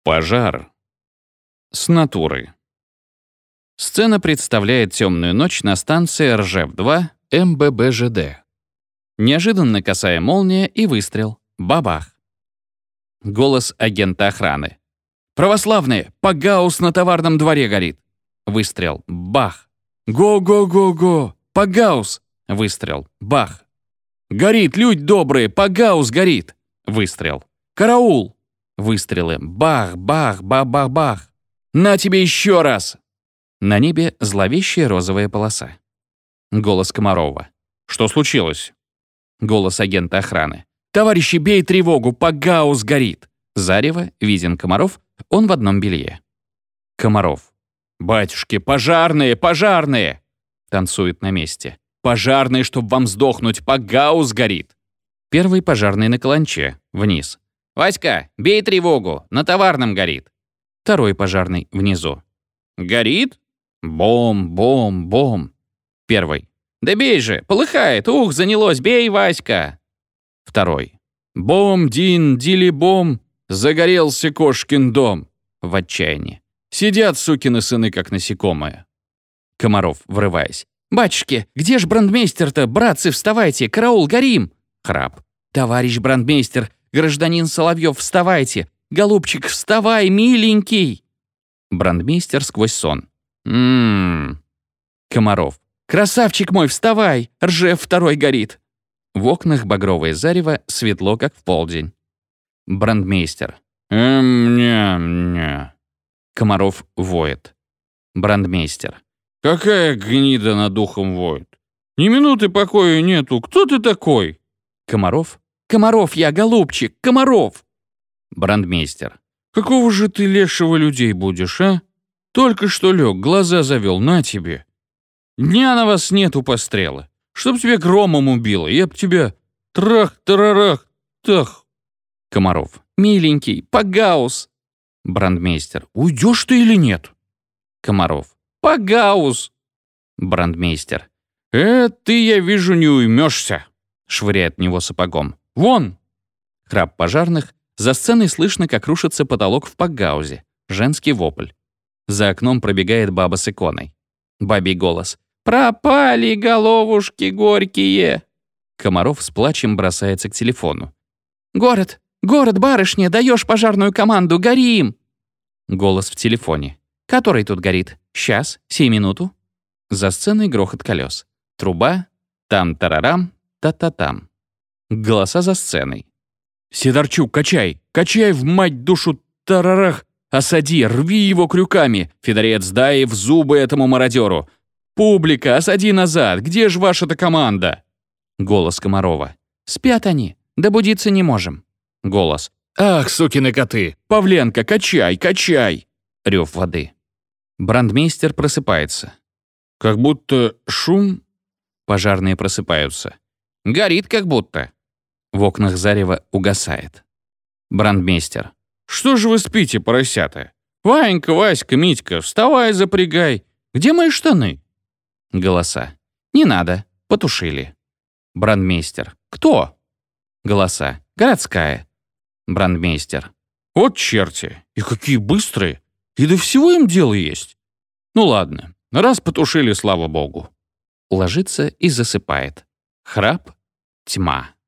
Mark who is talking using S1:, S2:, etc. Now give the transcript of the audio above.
S1: Пожар. С натуры. Сцена представляет темную ночь на станции Ржев-2 МББЖД. Неожиданно косая молния и выстрел. Бабах. Голос агента охраны. «Православные! Пагаус на товарном дворе горит!» Выстрел. Бах. «Го-го-го-го! Пагаус!» Выстрел. Бах. «Горит, люди добрые! Пагаус горит!» Выстрел. «Караул!» Выстрелы. Бах, бах, бах-бах-бах. «На тебе еще раз!» На небе зловещая розовая полоса. Голос Комарова. «Что случилось?» Голос агента охраны. «Товарищи, бей тревогу! Пагаус горит!» Зарево, виден Комаров, он в одном белье. Комаров. «Батюшки, пожарные, пожарные!» Танцует на месте. «Пожарные, чтоб вам сдохнуть, Пагаус горит!» Первый пожарный на каланче, вниз. «Васька, бей тревогу, на товарном горит!» Второй пожарный внизу. «Горит? Бом-бом-бом!» Первый. «Да бей же, полыхает, ух, занялось, бей, Васька!» Второй. «Бом-дин-дили-бом, загорелся кошкин дом!» В отчаянии. Сидят сукины сыны, как насекомые. Комаров, врываясь. «Батюшки, где ж брандмейстер-то? Братцы, вставайте, караул, горим!» Храп. «Товарищ брандмейстер, гражданин Соловьев, вставайте! Голубчик, вставай, миленький!» Брандмейстер сквозь сон. Комаров. «Красавчик мой, вставай! Ржев-2 горит!» В окнах багровое зарево, светло, как в полдень. Брандмейстер. «Ня-ня». Комаров воет. Брандмейстер. «Какая гнида над ухом воет? Ни минуты покоя нету. Кто ты такой?» Комаров. «Комаров я, голубчик, Комаров!» Брандмейстер. «Какого же ты лешего людей будешь, а? Только что лег, глаза завел, на тебе. Дня на вас нету пострела. Чтоб тебя громом убило, я б тебя трах-тарарах, тах». Комаров. «Миленький, Пагаус!» Брандмейстер. «Уйдешь ты или нет?» Комаров. «Пагаус!» Брандмейстер. Ты, я вижу, не уймешься!» Швыряет в него сапогом. «Вон!» Храп пожарных. За сценой слышно, как рушится потолок в Пагаузе. Женский вопль. За окном пробегает баба с иконой. Бабий голос. «Пропали головушки горькие!» Комаров с плачем бросается к телефону. «Город! Город, барышня! Даешь пожарную команду! Горим!» Голос в телефоне. «Который тут горит? Сейчас, сей минуту». За сценой грохот колес. Труба. Там-тарарам, та-та-там. Голоса за сценой. «Сидорчук, качай! Качай в мать душу тарарах! Осади, рви его крюками! Федорец, дай в зубы этому мародеру! Публика, осади назад! Где ж ваша-то команда?» Голос Комарова. «Спят они, добудиться не можем». Голос. «Ах, сукины коты! Павленко, качай, качай!» Рев воды. Брандмейстер просыпается. «Как будто шум...» Пожарные просыпаются. «Горит как будто». В окнах зарево угасает. Брандмейстер. «Что же вы спите, поросята? Ванька, Васька, Митька, вставай, запрягай. Где мои штаны?» Голоса. «Не надо, потушили». Брандмейстер. «Кто?» Голоса. «Городская». Брандмейстер. «Вот черти, и какие быстрые! И до всего им дело есть. Ну ладно, раз потушили, слава богу». Ложится и засыпает. Храп, тьма.